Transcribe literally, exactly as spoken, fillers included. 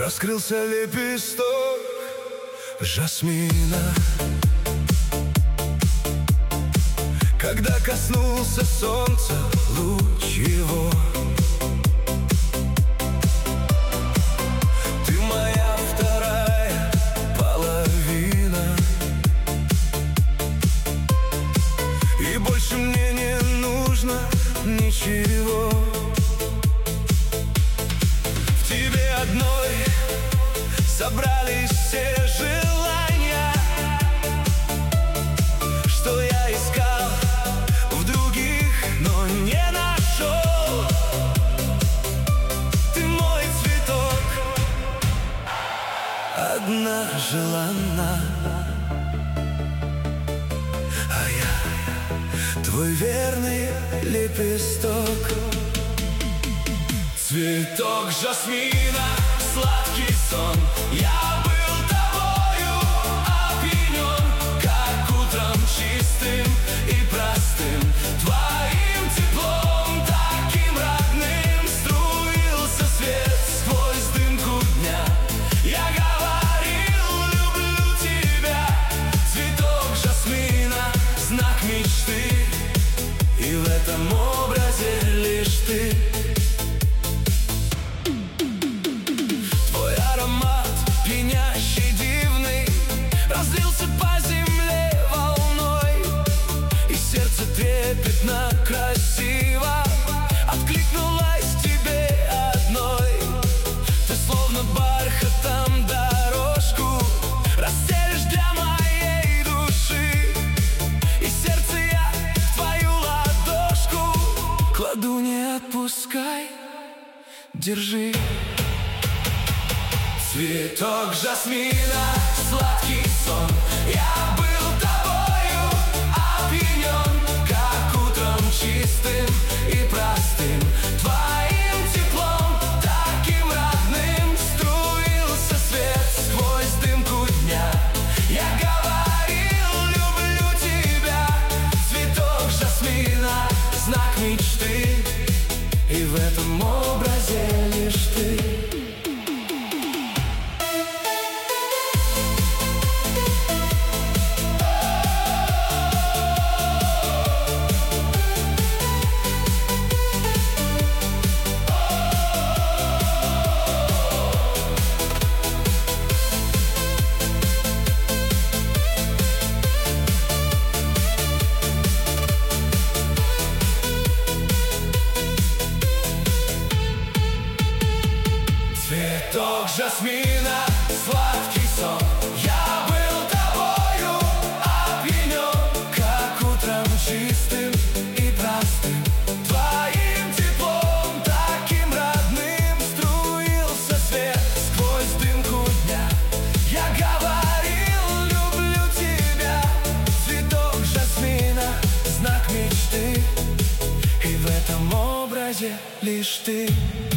раскрылся лепесток жасмина. Когда коснулся солнца луч его, ты моя вторая половина, и больше мне не нужно ничего. В тебе одной собрались все желания, что я искал в других, но не нашел. Ты мой цветок, одна желанна, а я твой верный лепесток. Цветок жасмина, сладкий сон, я был тобою опьянен, как утром чистым и простым. Твоим теплом, таким родным, струился свет сквозь дымку дня. Я говорил, люблю тебя, цветок жасмина, знак мечты, и в этом образе лишь ты. Трепетно, красиво откликнулась тебе одной. Ты словно бархатом дорожку расстелишь для моей души, и сердце я в твою ладошку кладу, не отпускай, держи. Цветок жасмина, сладкий сон, я был тобою опьянен, как утром чистым и простым. Твоим теплом, таким родным, струился свет сквозь дымку дня. Я говорил, люблю тебя, цветок жасмина, знак мечты, и в этом образе лишь ты. Цветок жасмина, сладкий сон, я был тобою опьянен, как утром чистым и простым. Твоим теплом, таким родным, струился свет сквозь дымку дня. Я говорил, люблю тебя, цветок жасмина, знак мечты, и в этом образе лишь ты.